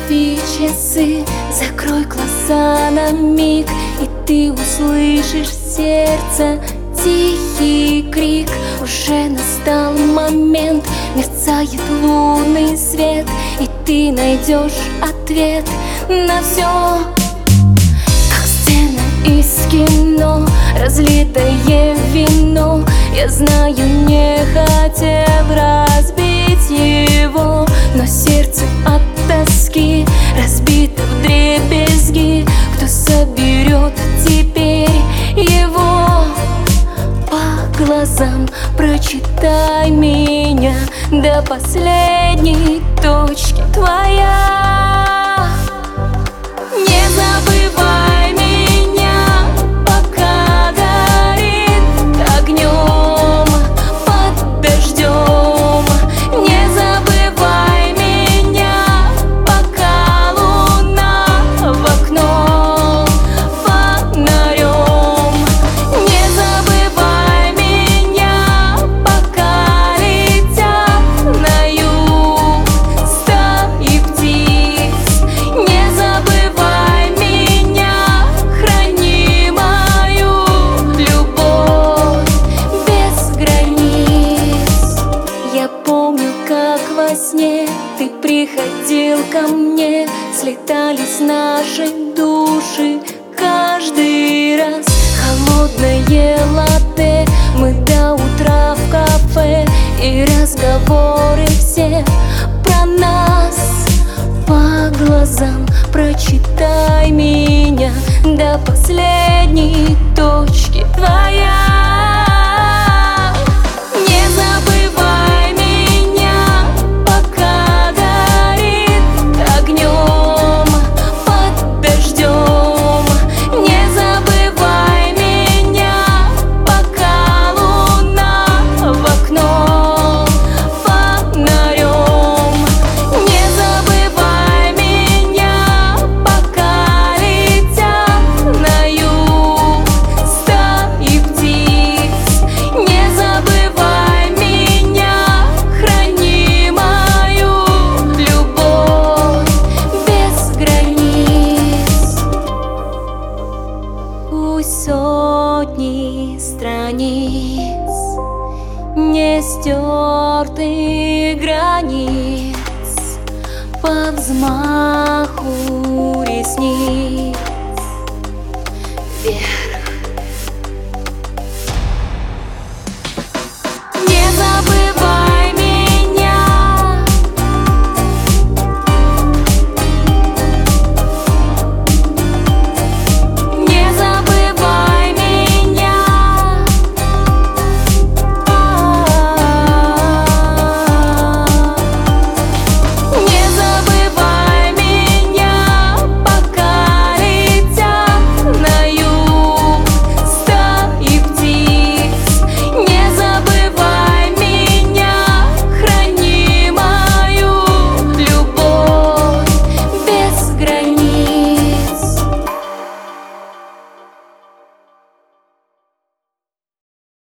Останови часы, закрой глаза на миг, и ты услышишь в сердце тихий крик. Уже настал момент, мерцает лунный свет, и ты найдешь ответ на все. Как сцена из кино, разлитое вино, я знаю, не хотел разбить его, но сердце от тоски разбито вдребезги. Кто соберет теперь его? По глазам прочитай меня до последней точки твоя. Не забывай меня, пока горит огнем под дождем. Не забывай меня, пока луна в окно фонарем. Не забывай меня, пока летят на юг стаи птиц. Не забывай меня, храни мою любовь без границ. Я помню, как во сне ты приходил ко мне, слетались наши души каждый раз. Холодное латте, мы до утра в кафе, и разговоры все про нас. По глазам прочитай меня до последней точки твоя. Не забывай меня, пока горит огнем под дождем. Не забывай меня, пока луна в окно фонарем. Не забывай меня, пока летят на юг стаи птиц. Не забывай меня, храни мою любовь без границ. Пусть сотни страниц не стерты границ по взмаху ресниц.